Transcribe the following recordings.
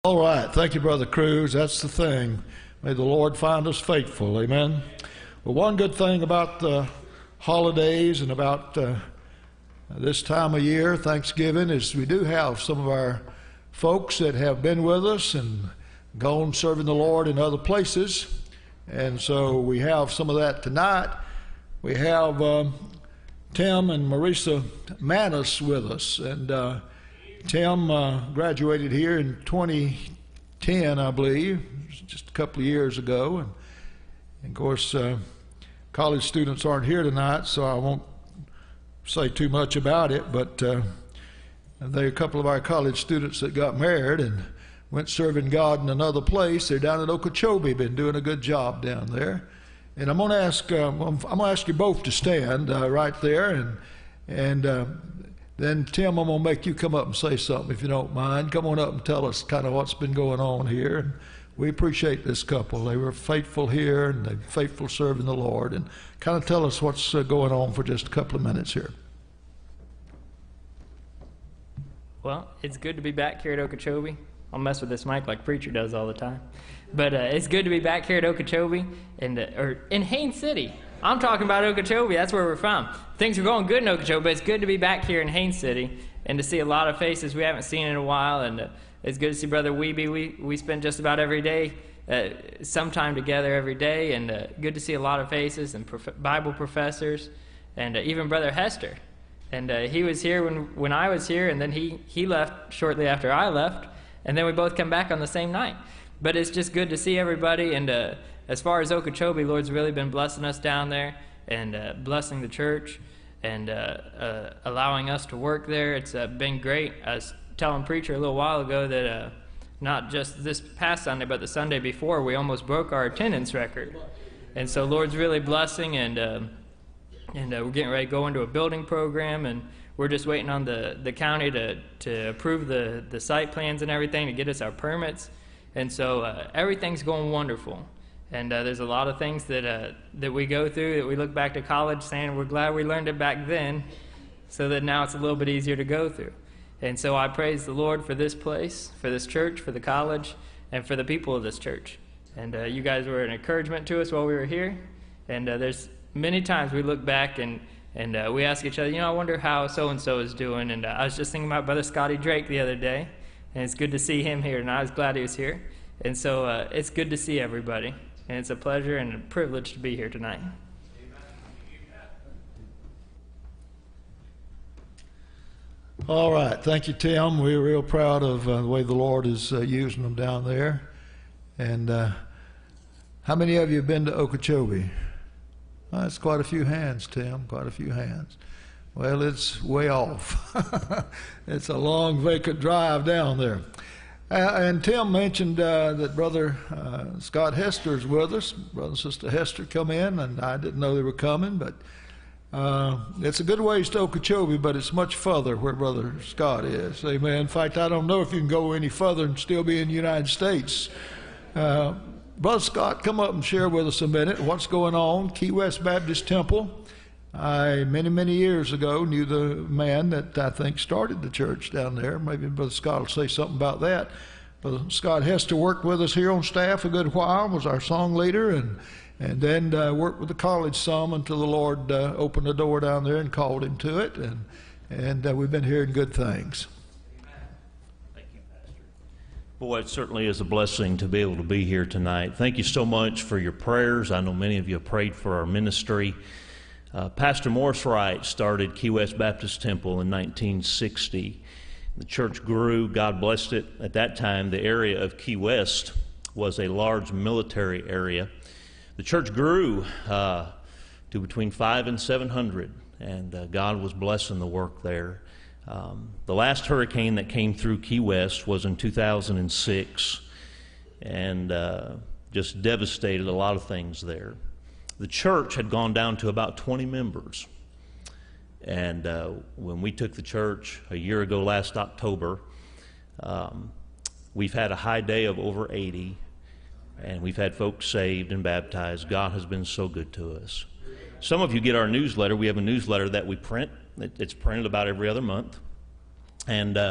All right. Thank you, Brother Cruz. That's the thing. May the Lord find us faithful. Amen. Well, one good thing about the holidays and about this time of year, Thanksgiving, is we do have some of our folks that have been with us and gone serving the Lord in other places. And so we have some of that tonight. We have Tim and Marisa Manis with us. And Tim graduated here in 2010, I believe, just a couple of years ago. And of course, college students aren't here tonight, so I won't say too much about it. But there are a couple of our college students that got married and went serving God in another place. They're down at Okeechobee, been doing a good job down there. And I'm going to ask you both to stand right there, and then, Tim, I'm going to make you come up and say something, if you don't mind. Come on up and tell us kind of what's been going on here. And we appreciate this couple. They were faithful here, and they're faithful serving the Lord. And kind of tell us what's going on for just a couple of minutes here. Well, it's good to be back here at Okeechobee. I'll mess with this mic like Preacher does all the time. But it's good to be back here at Okeechobee, or in Haines City. I'm talking about Okeechobee. That's where we're from. Things are going good in Okeechobee, but it's good to be back here in Haines City and to see a lot of faces we haven't seen in a while. And it's good to see Brother Weeby. We spend just about every day, some time together every day, and good to see a lot of faces and Bible professors, and even Brother Hester. And he was here when I was here, and then he left shortly after I left, and then we both come back on the same night. But it's just good to see everybody, and as far as Okeechobee, Lord's really been blessing us down there and blessing the church and allowing us to work there. It's been great. I was telling Preacher a little while ago that not just this past Sunday, but the Sunday before, we almost broke our attendance record. And so Lord's really blessing, and we're getting ready to go into a building program, and we're just waiting on the county to approve the site plans and everything to get us our permits. And so everything's going wonderful. And there's a lot of things that we go through that we look back to college saying we're glad we learned it back then, so that now it's a little bit easier to go through. And so I praise the Lord for this place, for this church, for the college, and for the people of this church. And you guys were an encouragement to us while we were here. And there's many times we look back and we ask each other, I wonder how so-and-so is doing. And I was just thinking about Brother Scotty Drake the other day, and it's good to see him here, and I was glad he was here. And so it's good to see everybody. And it's a pleasure and a privilege to be here tonight. All right. Thank you, Tim. We're real proud of the way the Lord is using them down there. And how many of you have been to Okeechobee? That's quite a few hands, Tim, quite a few hands. Well, it's way off. It's a long, vacant drive down there. And Tim mentioned that Brother Scott Hester is with us. Brother and Sister Hester come in, and I didn't know they were coming, but it's a good ways to Okeechobee, but it's much further where Brother Scott is. Amen. In fact, I don't know if you can go any further and still be in the United States. Brother Scott, come up and share with us a minute what's going on. Key West Baptist Temple. I, many years ago, knew the man that I think started the church down there. Maybe Brother Scott will say something about that. Brother Scott Hester worked with us here on staff a good while, was our song leader, and then worked with the college some until the Lord opened the door down there and called him to it, and we've been hearing good things. Thank you, Pastor. Boy, it certainly is a blessing to be able to be here tonight. Thank you so much for your prayers. I know many of you have prayed for our ministry. Pastor Morris Wright started Key West Baptist Temple in 1960. The church grew. God blessed it. At that time, the area of Key West was a large military area. The church grew to between 500 and 700, and God was blessing the work there. The last hurricane that came through Key West was in 2006, and just devastated a lot of things there. The church had gone down to about 20 members. And when we took the church a year ago last October, we've had a high day of over 80, and we've had folks saved and baptized. God has been so good to us. Some of you get our newsletter. We have a newsletter that we print. It's printed about every other month. And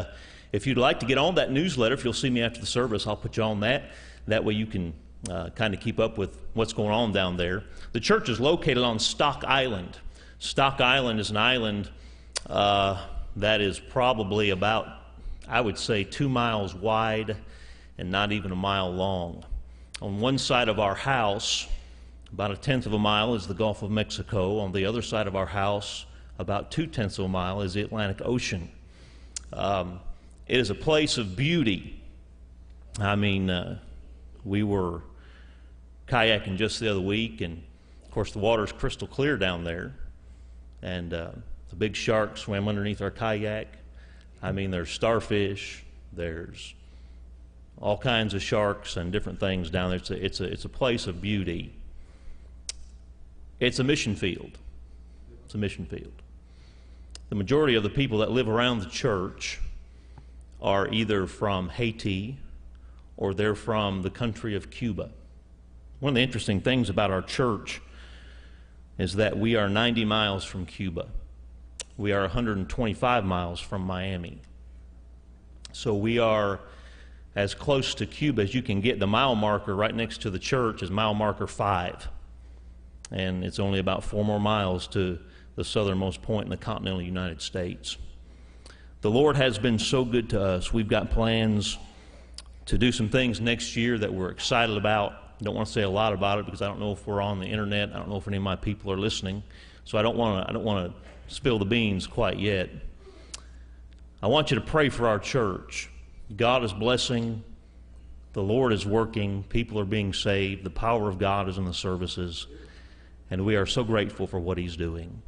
If you'd like to get on that newsletter, if you'll see me after the service, I'll put you on that. That way you can kind of keep up with what's going on down there. The church is located on Stock Island. Stock Island is an island that is probably about, I would say, 2 miles wide and not even a mile long. On one side of our house, about 1/10 of a mile, is the Gulf of Mexico. On the other side of our house, about 2/10 of a mile, is the Atlantic Ocean. It is a place of beauty. I mean, we were kayaking just the other week, and of course the water's crystal clear down there, and the big shark swam underneath our kayak. I mean, there's starfish, there's all kinds of sharks and different things down there. It's a place of beauty. It's a mission field. It's a mission field. The majority of the people that live around the church are either from Haiti or they're from the country of Cuba. One of the interesting things about our church is that we are 90 miles from Cuba. We are 125 miles from Miami. So we are as close to Cuba as you can get. The mile marker right next to the church is mile marker 5. And it's only about 4 more miles to the southernmost point in the continental United States. The Lord has been so good to us. We've got plans to do some things next year that we're excited about. I don't want to say a lot about it because I don't know if we're on the internet. I don't know if any of my people are listening. So I don't want to spill the beans quite yet. I want you to pray for our church. God is blessing. The Lord is working. People are being saved. The power of God is in the services. And we are so grateful for what He's doing.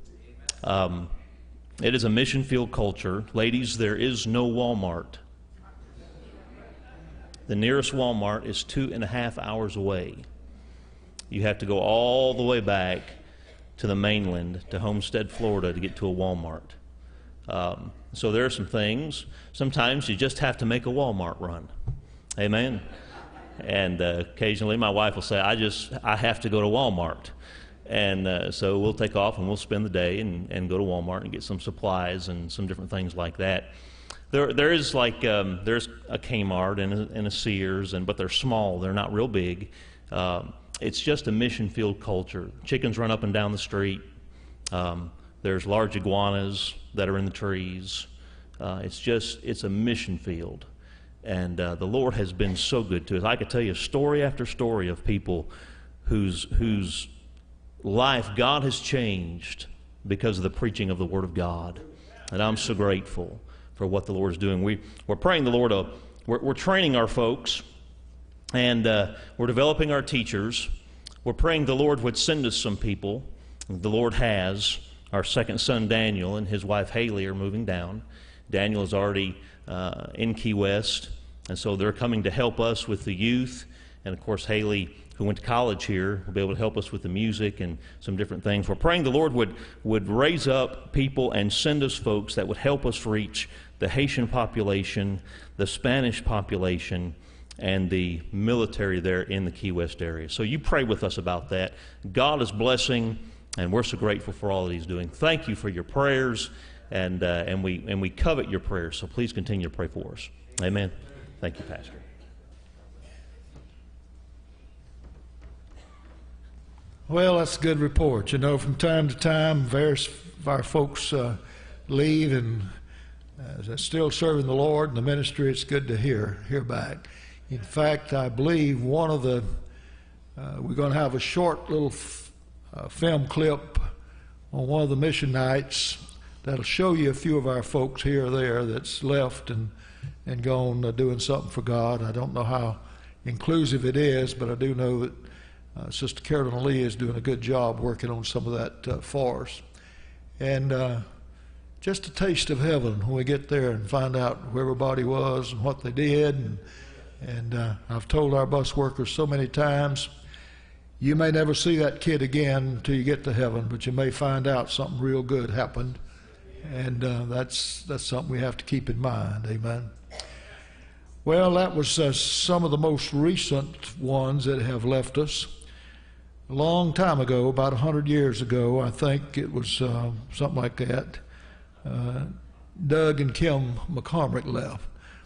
It is a mission field culture. Ladies, there is no Walmart. The nearest Walmart is 2.5 hours away. You have to go all the way back to the mainland, to Homestead, Florida, to get to a Walmart. So there are some things. Sometimes you just have to make a Walmart run. Amen? And occasionally my wife will say, I have to go to Walmart. And so we'll take off and we'll spend the day and go to Walmart and get some supplies and some different things like that. There is like there's a Kmart and a Sears, but they're small. They're not real big. It's just a mission field culture. Chickens run up and down the street. There's large iguanas that are in the trees. It's a mission field. And the Lord has been so good to us. I could tell you story after story of people whose life God has changed because of the preaching of the Word of God. And I'm so grateful for what the Lord is doing. We're praying the Lord, we're training our folks, and we're developing our teachers. We're praying the Lord would send us some people. The Lord has. Our second son, Daniel, and his wife, Haley, are moving down. Daniel is already in Key West, and so they're coming to help us with the youth. And, of course, Haley, who went to college here, will be able to help us with the music and some different things. We're praying the Lord would raise up people and send us folks that would help us reach the Haitian population, the Spanish population, and the military there in the Key West area. So you pray with us about that. God is blessing, and we're so grateful for all that He's doing. Thank you for your prayers, and we covet your prayers. So please continue to pray for us. Amen. Thank you, Pastor. Well, that's a good report. You know, from time to time, various of our folks leave and still serving the Lord in the ministry. It's good to hear back. In fact, I believe one of the we're going to have a short little film clip on one of the mission nights that'll show you a few of our folks here or there that's left and gone doing something for God. I don't know how inclusive it is, but I do know that Sister Carolyn Lee is doing a good job working on some of that for us. And just a taste of heaven when we get there and find out where everybody was and what they did. And I've told our bus workers so many times, you may never see that kid again until you get to heaven, but you may find out something real good happened. And that's something we have to keep in mind. Amen. Well, that was some of the most recent ones that have left us. A long time ago, about 100 years ago, I think it was something like that, Doug and Kim McCormick left.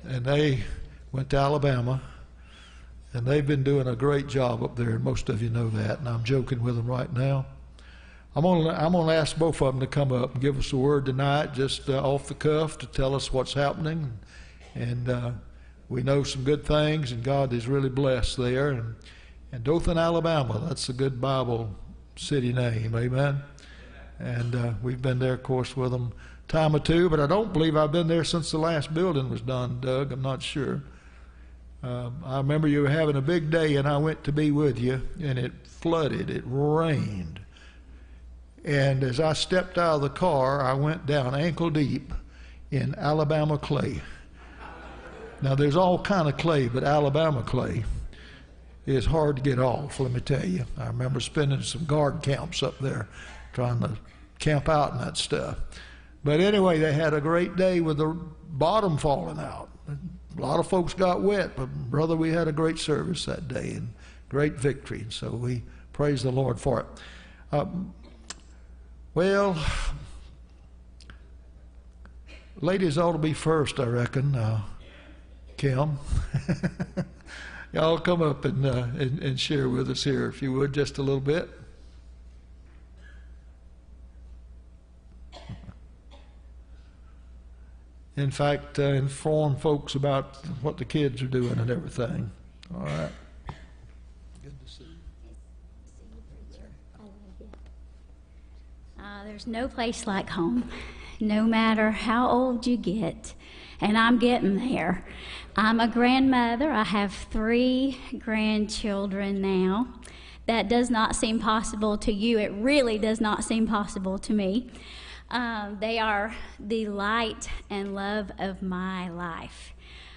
and they went to Alabama, and they've been doing a great job up there, and most of you know that, and I'm joking with them right now. I'm gonna ask both of them to come up and give us a word tonight, just off the cuff, to tell us what's happening, and we know some good things, and God is really blessed there, and Dothan, Alabama, that's a good Bible city name, amen? And we've been there, of course, with them a time or two, but I don't believe I've been there since the last building was done, Doug. I'm not sure. I remember you were having a big day, and I went to be with you, and it flooded. It rained. And as I stepped out of the car, I went down ankle deep in Alabama clay. Now, there's all kind of clay, but Alabama clay is hard to get off, let me tell you. I remember spending some guard camps up there trying to camp out and that stuff. But anyway, they had a great day with the bottom falling out. A lot of folks got wet, but brother, we had a great service that day and great victory. So we praise the Lord for it. Well, ladies ought to be first, I reckon. Kim, y'all come up and share with us here, if you would, just a little bit. In fact, inform folks about what the kids are doing and everything. All right. Good to see you. There's no place like home, no matter how old you get, and I'm getting there. I'm a grandmother. I have 3 grandchildren now. That does not seem possible to you. It really does not seem possible to me. They are the light and love of my life.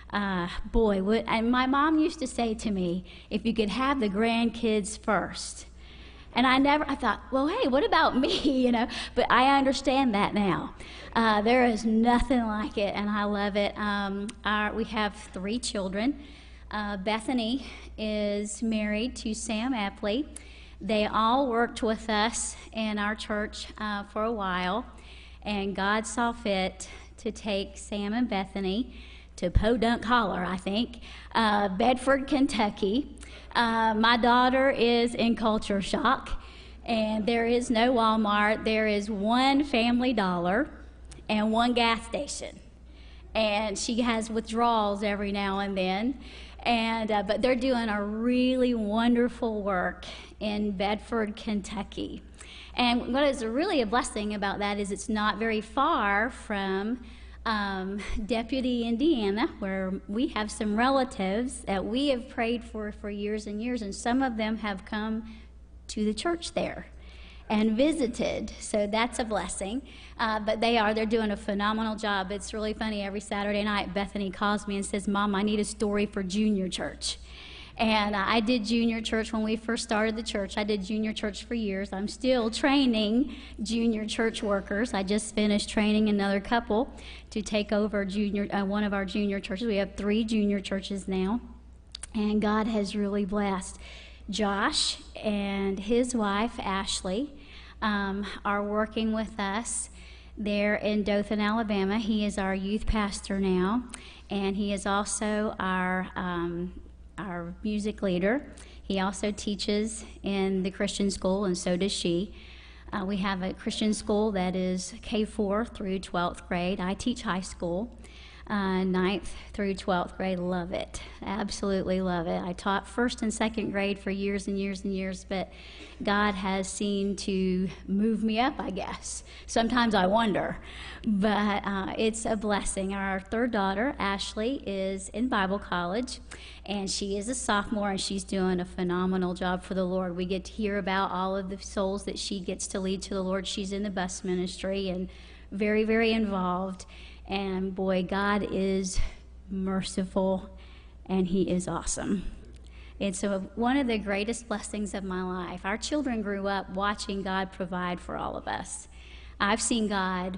And my mom used to say to me, if you could have the grandkids first. And I thought, well, hey, what about me, But I understand that now. There is nothing like it, and I love it. We have 3 children. Bethany is married to Sam Epley. They all worked with us in our church for a while, and God saw fit to take Sam and Bethany to Podunk Holler, I think, Bedford, Kentucky. My daughter is in culture shock, and there is no Walmart. There is 1 Family Dollar and 1 gas station, and she has withdrawals every now and then. But they're doing a really wonderful work in Bedford, Kentucky. And what is really a blessing about that is it's not very far from Deputy, Indiana, where we have some relatives that we have prayed for years and years, and some of them have come to the church there and visited, so that's a blessing. But they're doing a phenomenal job. It's really funny. Every Saturday night, Bethany calls me and says, Mom, I need a story for junior church. And I did junior church when we first started the church. I did junior church for years. I'm still training junior church workers. I just finished training another couple to take over one of our junior churches. We have 3 junior churches now, and God has really blessed. Josh and his wife, Ashley, are working with us there in Dothan, Alabama. He is our youth pastor now, and he is also our music leader. He also teaches in the Christian school, and so does she. We have a Christian school that is K4 through 12th grade. I teach high school, 9th through 12th grade. Love it. Absolutely love it. I taught 1st and 2nd grade for years and years and years, but God has seemed to move me up, I guess. Sometimes I wonder, but it's a blessing. Our 3rd daughter, Ashley, is in Bible college, and she is a sophomore, and she's doing a phenomenal job for the Lord. We get to hear about all of the souls that she gets to lead to the Lord. She's in the bus ministry and very, very involved. And boy, God is merciful, and he is awesome. It's one of the greatest blessings of my life. Our children grew up watching God provide for all of us. I've seen God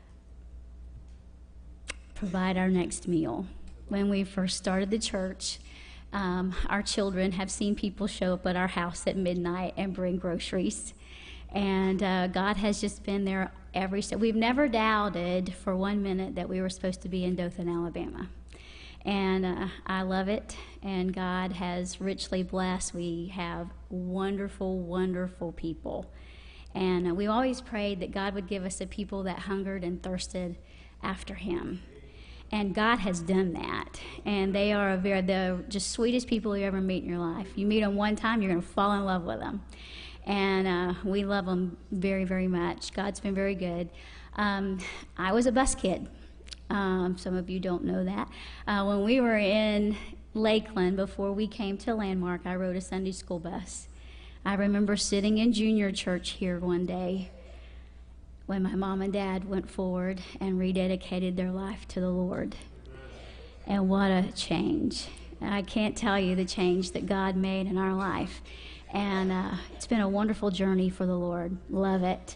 provide our next meal. When we first started the church, our children have seen people show up at our house at midnight and bring groceries. And God has just been there every step. We've never doubted for 1 minute that we were supposed to be in Dothan, Alabama. And I love it, and God has richly blessed. We have wonderful, wonderful people. And we always prayed that God would give us a people that hungered and thirsted after him. And God has done that. And they are the just sweetest people you ever meet in your life. You meet them one time, you're going to fall in love with them. And we love them very, very much. God's been very good. I was a bus kid. Some of you don't know that. When we were in Lakeland, before we came to Landmark, I rode a Sunday school bus. I remember sitting in junior church here one day when my mom and dad went forward and rededicated their life to the Lord. And what a change. I can't tell you the change that God made in our life. And it's been a wonderful journey for the Lord. Love it.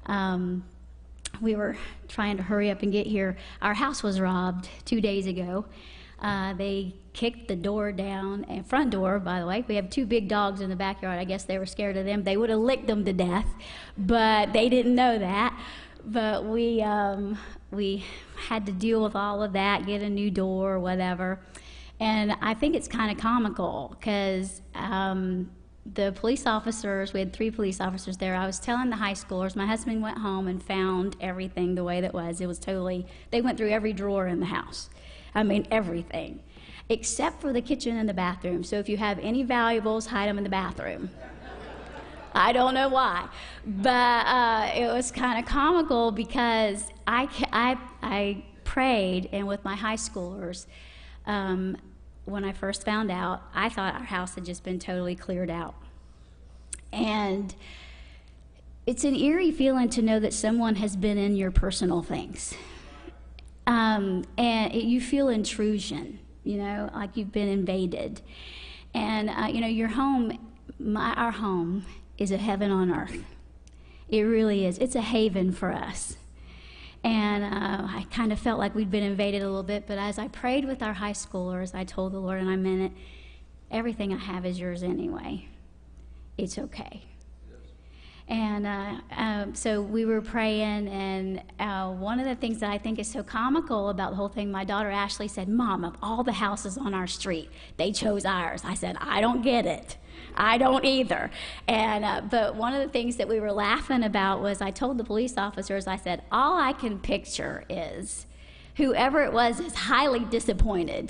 We were trying to hurry up and get here. Our house was robbed 2 days ago. They kicked the door down, and front door, by the way. We have 2 big dogs in the backyard. I guess they were scared of them. They would have licked them to death, but they didn't know that. But we had to deal with all of that, get a new door or whatever. And I think it's kind of comical because the police officers, we had 3 police officers there. I was telling the high schoolers, my husband went home and found everything the way that was. It was totally, they went through every drawer in the house. I mean, everything, except for the kitchen and the bathroom. So if you have any valuables, hide them in the bathroom. I don't know why, but it was kind of comical because I prayed, and with my high schoolers, when I first found out, I thought our house had just been totally cleared out. And it's an eerie feeling to know that someone has been in your personal things. And you feel intrusion, like you've been invaded. And, your home, our home, is a heaven on earth. It really is. It's a haven for us. And I kind of felt like we'd been invaded a little bit, but as I prayed with our high schoolers, I told the Lord, and I meant it, everything I have is yours anyway. It's okay. And so we were praying, and one of the things that I think is so comical about the whole thing, my daughter Ashley said, "Mom, of all the houses on our street, they chose ours." I said, "I don't get it. I don't either." And but one of the things that we were laughing about was I told the police officers, I said, all I can picture is whoever it was is highly disappointed.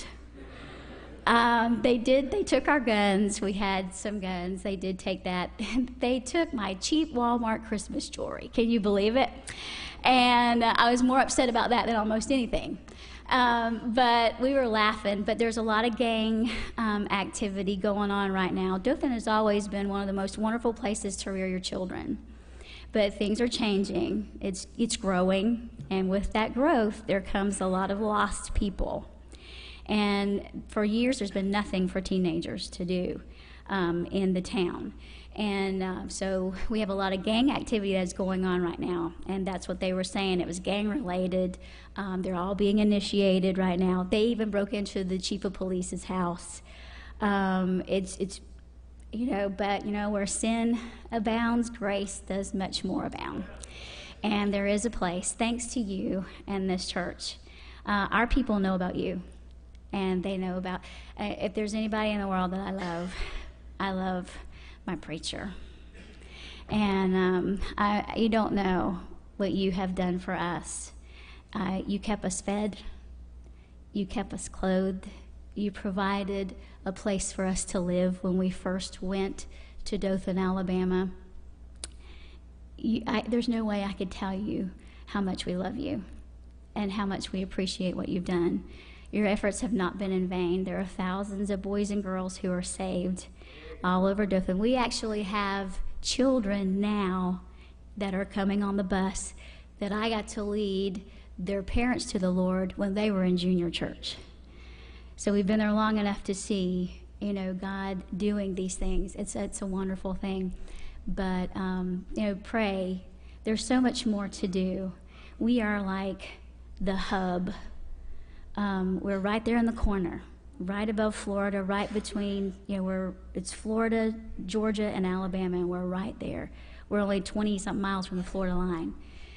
They took our guns. We had some guns. They did take that. They took my cheap Walmart Christmas jewelry. Can you believe it? And I was more upset about that than almost anything. But we were laughing. But there's a lot of gang activity going on right now. Dothan has always been one of the most wonderful places to rear your children. But things are changing. It's growing. And with that growth, there comes a lot of lost people. And for years, there's been nothing for teenagers to do in the town. And so we have a lot of gang activity that's going on right now. And that's what they were saying. It was gang-related. They're all being initiated right now. They even broke into the chief of police's house. It's but, where sin abounds, grace does much more abound. And there is a place, thanks to you and this church. Our people know about you. And they know about, if there's anybody in the world that I love my preacher. And you don't know what you have done for us. You kept us fed. You kept us clothed. You provided a place for us to live when we first went to Dothan, Alabama. There's no way I could tell you how much we love you and how much we appreciate what you've done. Your efforts have not been in vain. There are thousands of boys and girls who are saved all over Dothan. We actually have children now that are coming on the bus that I got to lead their parents to the Lord when they were in junior church. So we've been there long enough to see, God doing these things. It's a wonderful thing. But, pray. There's so much more to do. We are like the hub. We're right there in the corner, right above Florida, right between, it's Florida, Georgia, and Alabama, and we're right there. We're only 20-something miles from the Florida line.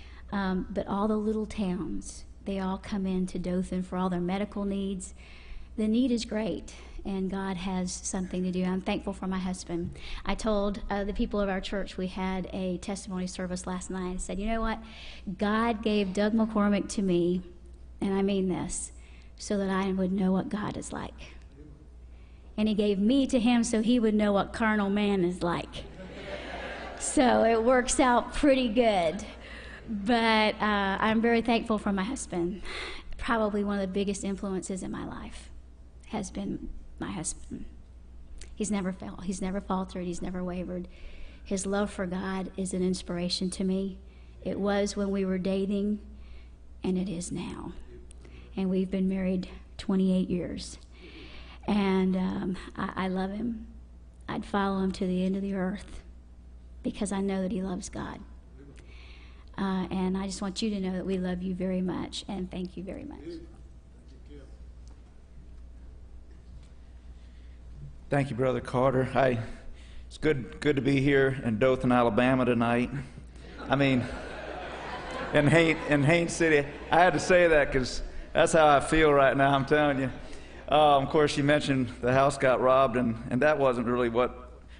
But all the little towns, they all come into Dothan for all their medical needs. the need is great, and God has something to do. I'm thankful for my husband. I told the people of our church, we had a testimony service last night. I said, you know what? God gave Doug McCormick to me, and I mean this, so that I would know what God is like. And he gave me to him so he would know what carnal man is like. So it works out pretty good. But I'm very thankful for my husband. Probably one of the biggest influences in my life has been my husband. He's never failed. He's never faltered. He's never wavered. His love for God is an inspiration to me. It was when we were dating, and it is now. And we've been married 28 years. And I love him. I'd follow him to the end of the earth because I know that he loves God. And I just want you to know that we love you very much, and thank you very much. Thank you, Brother Carter. It's good to be here in Dothan, Alabama tonight. I mean, in Haines City. I had to say that because that's how I feel right now, I'm telling you. Of course, you mentioned the house got robbed, and that wasn't really but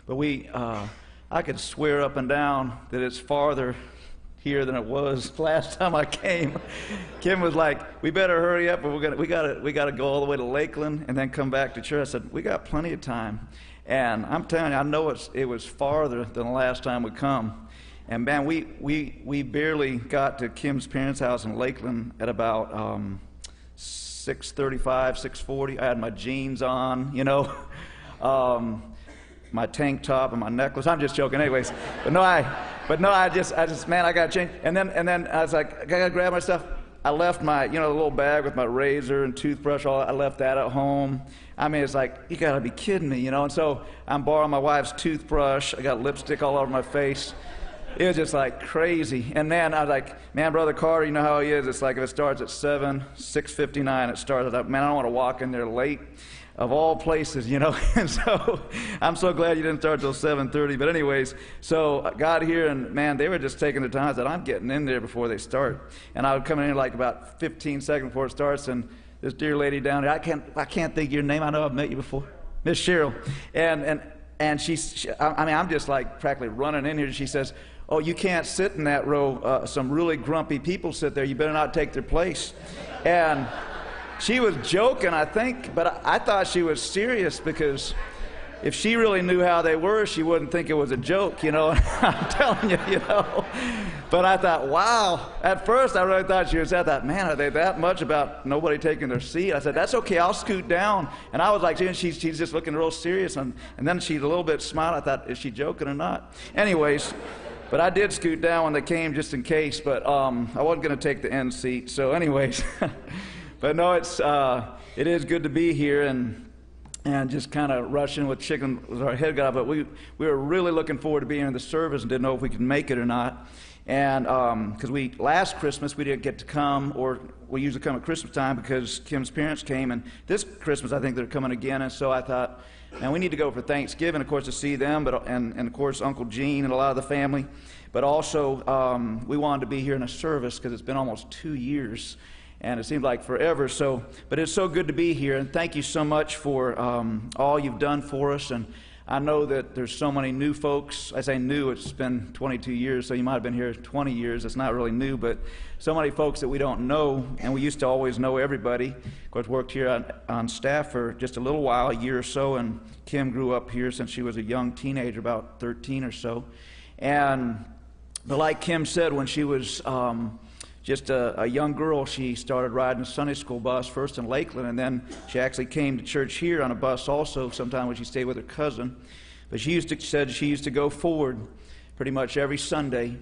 I could swear up and down that it's farther here than it was last time I came. Kim was like, "We better hurry up, but we got to go all the way to Lakeland and then come back to church." I said, "We got plenty of time," and I'm telling you, I know it was farther than the last time we come. And man, we barely got to Kim's parents' house in Lakeland at about 6:35, 6:40. I had my jeans on, you know, my tank top and my necklace. I'm just joking, anyways. I just, man, I got to change. And then I was like, I got to grab my stuff. I left my, the little bag with my razor and toothbrush. I left that at home. I mean, it's like, you got to be kidding me, And so I'm borrowing my wife's toothbrush. I got lipstick all over my face. It was just like crazy. And then I was like, man, Brother Carter, you know how he is. It's like if it starts at 6:59, it starts at, man, I don't want to walk in there late. Of all places, And so I'm so glad you didn't start till 7:30. But anyways, so I got here, and man, they were just taking their time. I said, I'm getting in there before they start. And I would come in here like about 15 seconds before it starts, and this dear lady down there, I can't think of your name. I know I've met you before, Miss Cheryl. And I'm just like practically running in here. She says, "Oh, you can't sit in that row. Some really grumpy people sit there. You better not take their place." And she was joking, I think, but I thought she was serious because if she really knew how they were, she wouldn't think it was a joke, I'm telling you, But I thought, wow. At first, I really thought she was at that, man, are they that much about nobody taking their seat? I said, that's okay, I'll scoot down. And I was like, she's just looking real serious. And then she a little bit smiled. I thought, is she joking or not? Anyways, but I did scoot down when they came just in case, but I wasn't going to take the end seat. So anyways, but no, it is good to be here and just kind of rushing with chicken with our head got up. But we were really looking forward to being in the service and didn't know if we could make it or not. And because last Christmas we didn't get to come, or we usually come at Christmas time because Kim's parents came, and this Christmas I think they're coming again. And so I thought, man, we need to go for Thanksgiving, of course, to see them, and of course Uncle Gene and a lot of the family. But also we wanted to be here in a service because it's been almost 2 years. And it seemed like forever. But it's so good to be here, and thank you so much for all you've done for us. And I know that there's so many new folks. I say new, it's been 22 years, so you might have been here 20 years. It's not really new, but so many folks that we don't know, and we used to always know everybody. Of course, worked here on staff for just a little while, a year or so, and Kim grew up here since she was a young teenager, about 13 or so. But like Kim said, when she was just a young girl, she started riding a Sunday school bus, first in Lakeland, and then she actually came to church here on a bus also, sometime when she stayed with her cousin. But she said she used to go forward pretty much every Sunday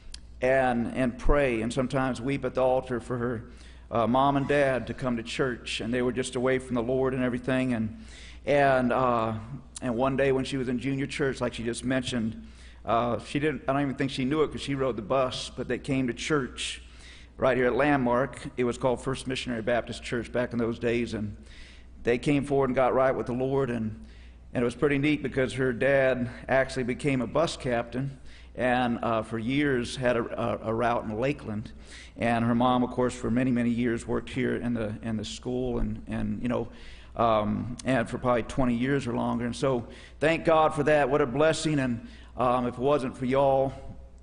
and pray, and sometimes weep at the altar for her mom and dad to come to church, and they were just away from the Lord and everything. And one day when she was in junior church, like she just mentioned, I don't even think she knew it because she rode the bus, but they came to church right here at Landmark. It was called First Missionary Baptist Church back in those days, and they came forward and got right with the Lord, and it was pretty neat because her dad actually became a bus captain, and for years had a route in Lakeland, and her mom, of course, for many years worked here in the school, and and for probably 20 years or longer. And so thank God for that. What a blessing. And if it wasn't for y'all,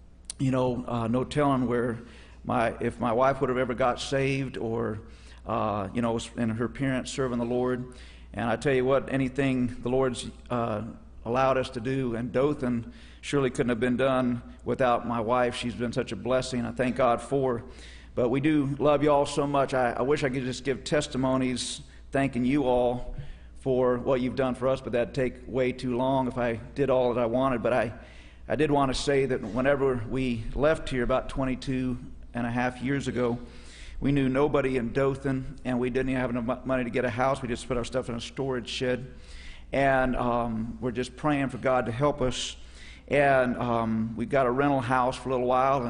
no telling if my wife would have ever got saved, or and her parents serving the Lord. And I tell you what, anything the Lord's allowed us to do in Dothan surely couldn't have been done without my wife. She's been such a blessing. I thank God for her. But we do love you all so much. I wish I could just give testimonies thanking you all for what you've done for us, but that'd take way too long if I did all that I wanted. But I did want to say that whenever we left here about 22 and a half years ago, we knew nobody in Dothan, and we didn't even have enough money to get a house. We just put our stuff in a storage shed. And we're just praying for God to help us. And we got a rental house for a little while,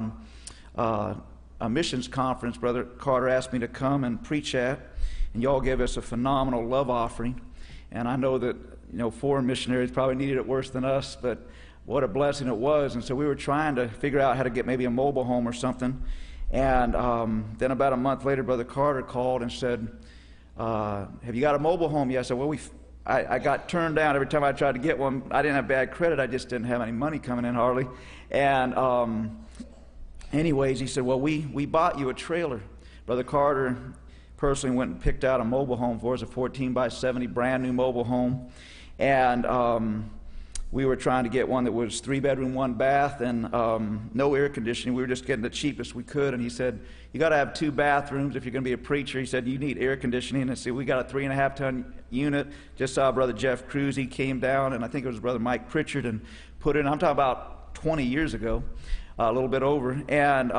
and a missions conference Brother Carter asked me to come and preach at. And y'all gave us a phenomenal love offering. And I know that, foreign missionaries probably needed it worse than us, but what a blessing it was. And so we were trying to figure out how to get maybe a mobile home or something. And then about a month later, Brother Carter called and said, have you got a mobile home yet? I said, well, I got turned down every time I tried to get one. I didn't have bad credit. I just didn't have any money coming in hardly. And anyways, he said, well, we bought you a trailer. Brother Carter personally went and picked out a mobile home for us, a 14 by 70 brand new mobile home. And we were trying to get one that was 3-bedroom, 1 bath, and no air conditioning. We were just getting the cheapest we could. And he said, you got to have 2 bathrooms if you're going to be a preacher. He said, you need air conditioning. And I said, we got a 3.5-ton unit. Just saw Brother Jeff Cruz. He came down, and I think it was Brother Mike Pritchard, and put it in. I'm talking about 20 years ago, a little bit over. And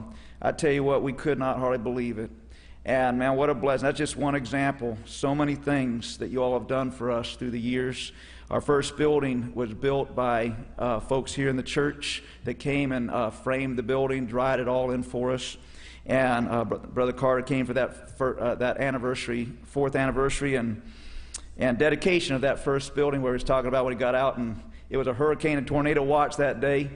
I tell you what, we could not hardly believe it. And man, what a blessing. That's just one example. So many things that you all have done for us through the years. Our first building was built by folks here in the church that came and framed the building, dried it all in for us. And Brother Carter came for that anniversary, 4th anniversary, and dedication of that first building, where he was talking about when he got out, and it was a hurricane and tornado watch that day.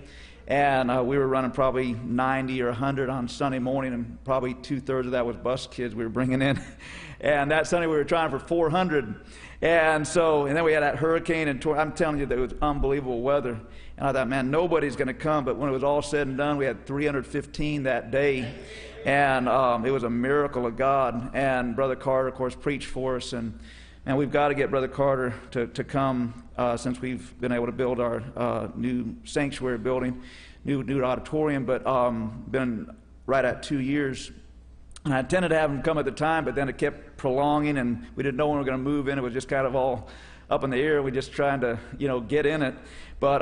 And we were running probably 90 or 100 on Sunday morning, and probably 2/3 of that was bus kids we were bringing in. And that Sunday we were trying for 400. And then we had that hurricane, and I'm telling you, that it was unbelievable weather. And I thought, man, nobody's going to come. But when it was all said and done, we had 315 that day. And it was a miracle of God. And Brother Carter, of course, preached for us. And we've got to get Brother Carter to come since we've been able to build our new sanctuary building, new auditorium, but been right at 2 years. And I intended to have him come at the time, but then it kept prolonging, and we didn't know when we were going to move in. It was just kind of all up in the air. We just trying to, get in it. But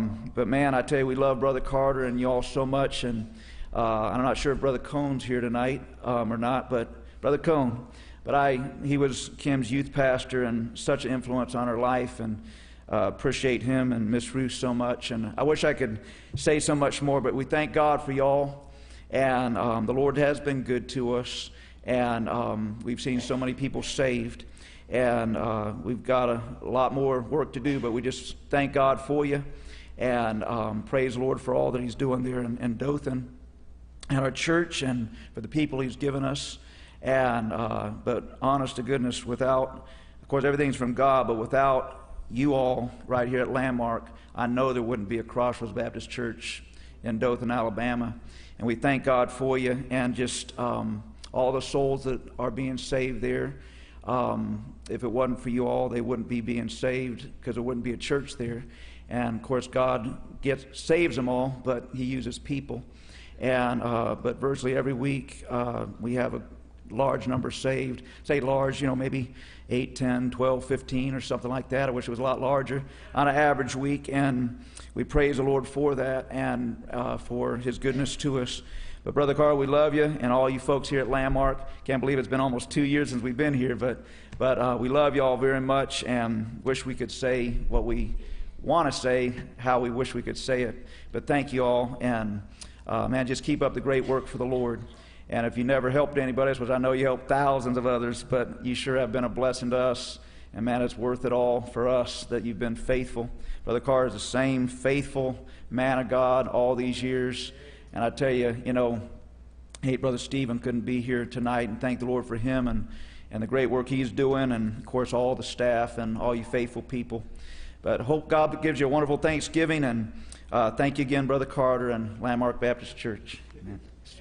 man, I tell you, we love Brother Carter and you all so much. And I'm not sure if Brother Cohn's here tonight or not, but Brother Cohn. But he was Kim's youth pastor and such an influence on her life, and appreciate him and Miss Ruth so much. And I wish I could say so much more, but we thank God for y'all. And the Lord has been good to us. And we've seen so many people saved. And we've got a lot more work to do, but we just thank God for you. And praise the Lord for all that He's doing there in Dothan and our church, and for the people He's given us. And but honest to goodness, without, of course, everything's from God, but without you all right here at Landmark, I know there wouldn't be a Crossroads Baptist Church in Dothan, Alabama. And we thank God for you, and just all the souls that are being saved there. If it wasn't for you all, they wouldn't be being saved, because there wouldn't be a church there. And of course, God saves them all, but He uses people. And but virtually every week we have a large number saved. Say large, maybe 8, 10, 12, 15 or something like that. I wish it was a lot larger on an average week. And we praise the Lord for that, and for His goodness to us. But Brother Carl, we love you, and all you folks here at Landmark. Can't believe it's been almost 2 years since we've been here, but we love you all very much, and wish we could say what we want to say, how we wish we could say it. But thank you all, and man, just keep up the great work for the Lord. And if you never helped anybody else, which I know you helped thousands of others, but you sure have been a blessing to us. And man, it's worth it all for us that you've been faithful. Brother Carr is the same faithful man of God all these years. And I tell you, Brother Stephen couldn't be here tonight, and thank the Lord for him and the great work he's doing, and of course all the staff and all you faithful people. But hope God gives you a wonderful Thanksgiving, and thank you again, Brother Carter and Landmark Baptist Church. Amen.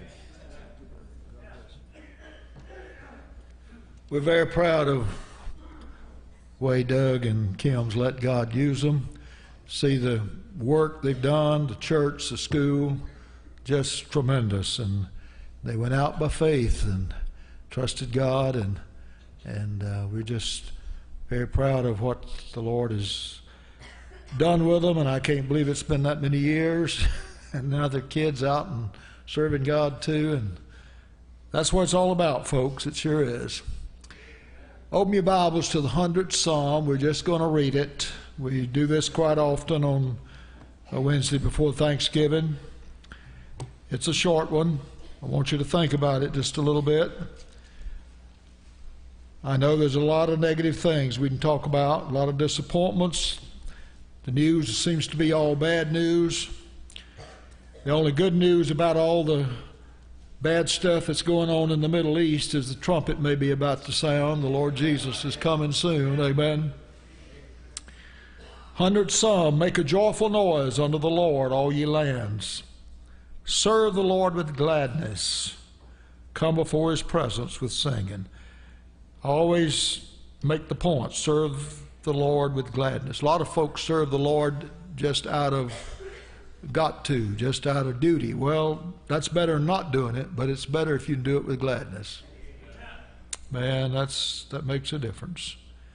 We're very proud of the way Doug and Kim's let God use them. See the work they've done, the church, the school, just tremendous. And they went out by faith and trusted God, and we're just very proud of what the Lord has done with them. And I can't believe it's been that many years, and now their kids out and serving God too. And that's what it's all about, folks. It sure is. Open your Bibles to the 100th Psalm. We're just going to read it. We do this quite often on a Wednesday before Thanksgiving. It's a short one. I want you to think about it just a little bit. I know there's a lot of negative things we can talk about, a lot of disappointments. The news seems to be all bad news. The only good news about all the bad stuff that's going on in the Middle East is the trumpet may be about to sound. The Lord Jesus is coming soon. Amen. 100th Psalm. Make a joyful noise unto the Lord, all ye lands. Serve the Lord with gladness. Come before his presence with singing. I always make the point, serve the Lord with gladness. A lot of folks serve the Lord just out of just out of duty. Well, that's better than not doing it, but it's better if you do it with gladness. Man, that makes a difference.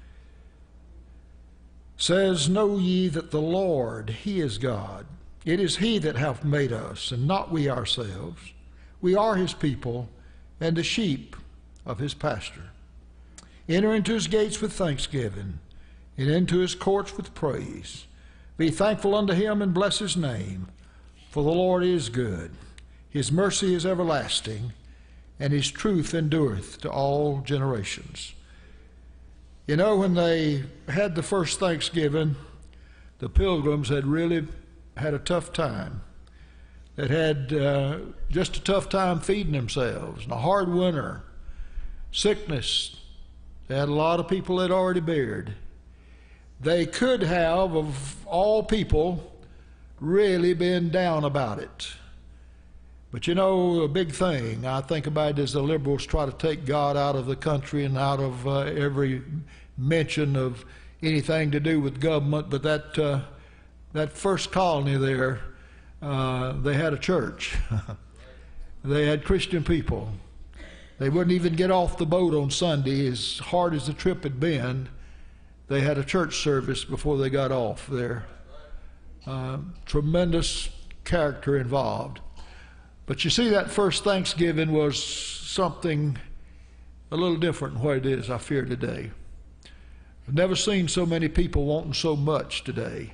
Says, know ye that the Lord, he is God. It is he that hath made us, and not we ourselves. We are his people, and the sheep of his pasture. Enter into his gates with thanksgiving, and into his courts with praise. Be thankful unto him, and bless his name. For the Lord is good. His mercy is everlasting, and his truth endureth to all generations. You know, when they had the first Thanksgiving, the Pilgrims had really had a tough time. They had just a tough time feeding themselves, and a hard winter, sickness. They had a lot of people that already buried. They could have, of all people, really been down about it. But you know, a big thing I think about it is the liberals try to take God out of the country and out of every mention of anything to do with government. But that first colony there, they had a church. They had Christian people. They wouldn't even get off the boat on Sunday, as hard as the trip had been. They had a church service before they got off there. Tremendous character involved. But you see, that first Thanksgiving was something a little different than what it is, I fear, today. I've never seen so many people wanting so much today.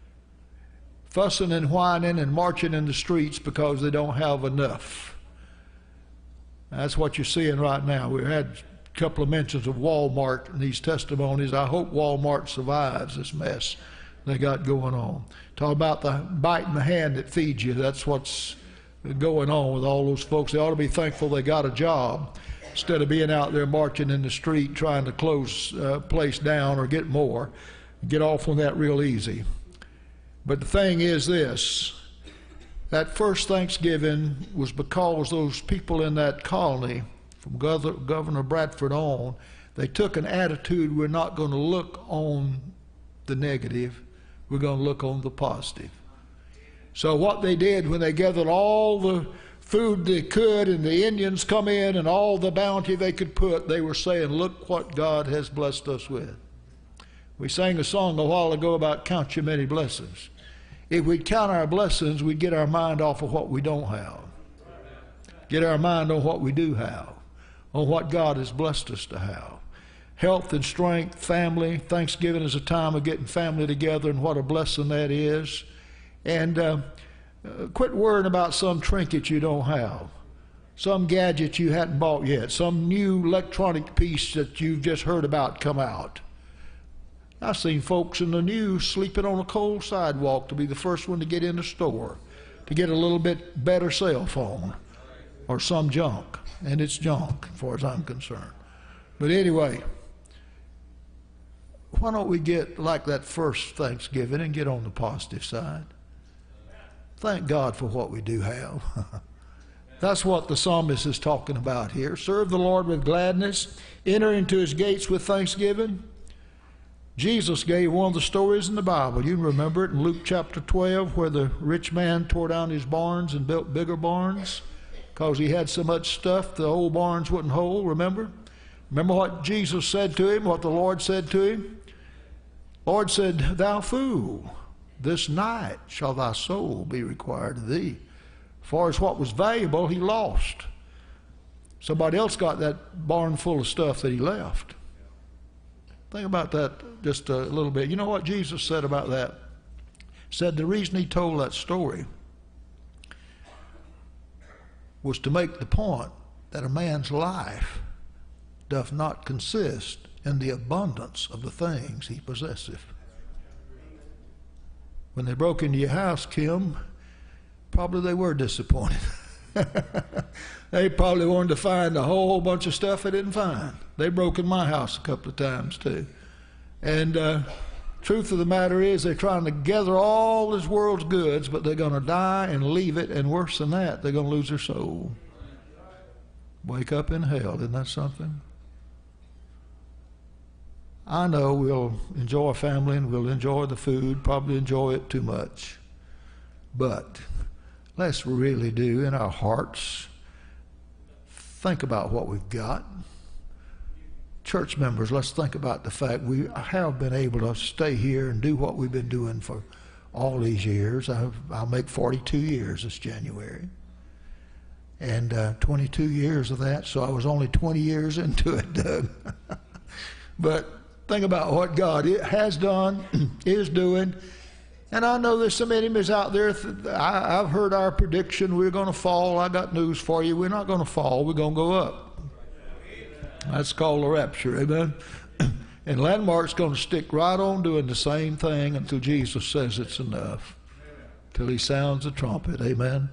Fussing and whining and marching in the streets because they don't have enough. That's what you're seeing right now. We had a couple of mentions of Walmart in these testimonies. I hope Walmart survives this mess they got going on. Talk about the bite in the hand that feeds you. That's what's going on with all those folks. They ought to be thankful they got a job instead of being out there marching in the street trying to close a place down or get more. Get off on that real easy. But the thing is this, that first Thanksgiving was because those people in that colony, from Governor Bradford on, they took an attitude, we're not going to look on the negative, we're going to look on the positive. So what they did when they gathered all the food they could and the Indians come in and all the bounty they could put, they were saying, look what God has blessed us with. We sang a song a while ago about count your many blessings. If we'd count our blessings, we'd get our mind off of what we don't have. Get our mind on what we do have, on what God has blessed us to have. Health and strength, family. Thanksgiving is a time of getting family together, and what a blessing that is. And quit worrying about some trinket you don't have, some gadget you hadn't bought yet, some new electronic piece that you've just heard about come out. I've seen folks in the news sleeping on a cold sidewalk to be the first one to get in the store, to get a little bit better cell phone or some junk, and it's junk as far as I'm concerned. But anyway, why don't we get like that first Thanksgiving and get on the positive side? Thank God for what we do have. That's what the psalmist is talking about here. Serve the Lord with gladness. Enter into his gates with thanksgiving. Jesus gave one of the stories in the Bible. You can remember it in Luke chapter 12 where the rich man tore down his barns and built bigger barns because he had so much stuff the old barns wouldn't hold. Remember? Remember what Jesus said to him, what the Lord said to him? Lord said, "Thou fool, this night shall thy soul be required of thee." As far as what was valuable, he lost. Somebody else got that barn full of stuff that he left. Think about that just a little bit. You know what Jesus said about that? He said the reason he told that story was to make the point that a man's life doth not consist in the abundance of the things he possesseth. When they broke into your house, Kim, probably they were disappointed. They probably wanted to find a whole bunch of stuff they didn't find. They broke in my house a couple of times too. And truth of the matter is they're trying to gather all this world's goods, but they're going to die and leave it, and worse than that, they're going to lose their soul. Wake up in hell, isn't that something? I know we'll enjoy family and we'll enjoy the food, probably enjoy it too much. But let's really do in our hearts think about what we've got. Church members, let's think about the fact we have been able to stay here and do what we've been doing for all these years. I'll make 42 years this January. And 22 years of that, so I was only 20 years into it, Doug. But think about what God has done, is doing. And I know there's some enemies out there. I've heard our prediction, we're going to fall. I got news for you. We're not going to fall. We're going to go up. That's called the rapture, amen? And Landmark's going to stick right on doing the same thing until Jesus says it's enough. Till he sounds the trumpet, amen?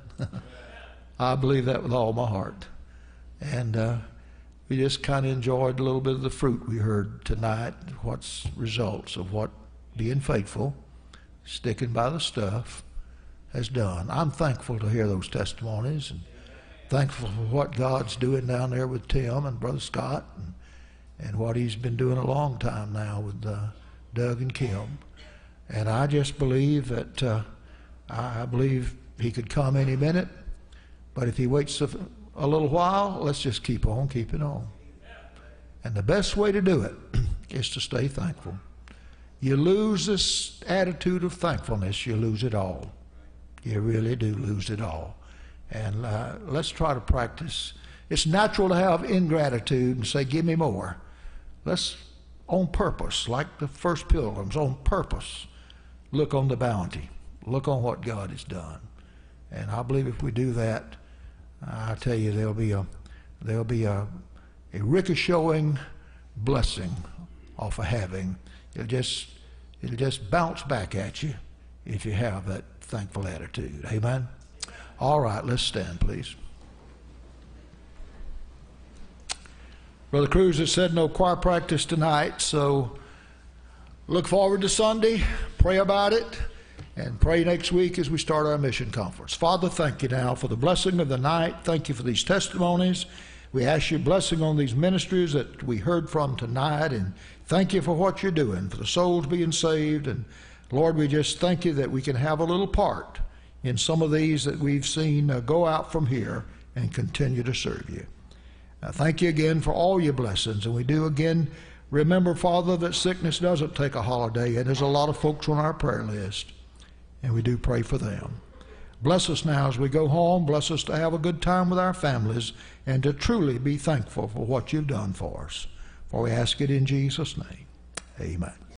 I believe that with all my heart. And we just kind of enjoyed a little bit of the fruit we heard tonight, what's results of what being faithful, sticking by the stuff, has done. I'm thankful to hear those testimonies and thankful for what God's doing down there with Tim and Brother Scott and what he's been doing a long time now with Doug and Kim. And I just believe that I believe he could come any minute, but if he waits a little while, let's just keep on keeping on. And the best way to do it is to stay thankful. You lose this attitude of thankfulness, you lose it all. You really do lose it all. And let's try to practice. It's natural to have ingratitude and say, give me more. Let's, on purpose, like the first pilgrims, on purpose, look on the bounty. Look on what God has done. And I believe if we do that, I tell you, there'll be a ricocheting blessing off of having. It'll just bounce back at you if you have that thankful attitude. Amen? All right, let's stand, please. Brother Cruz has said no choir practice tonight, so look forward to Sunday, pray about it, and pray next week as we start our mission conference. Father, thank you now for the blessing of the night. Thank you for these testimonies. We ask your blessing on these ministries that we heard from tonight, and thank you for what you're doing, for the souls being saved. And Lord, we just thank you that we can have a little part in some of these that we've seen go out from here and continue to serve you. Thank you again for all your blessings. And we do again remember, Father, that sickness doesn't take a holiday, and there's a lot of folks on our prayer list, and we do pray for them. Bless us now as we go home. Bless us to have a good time with our families and to truly be thankful for what you've done for us. For we ask it in Jesus' name. Amen.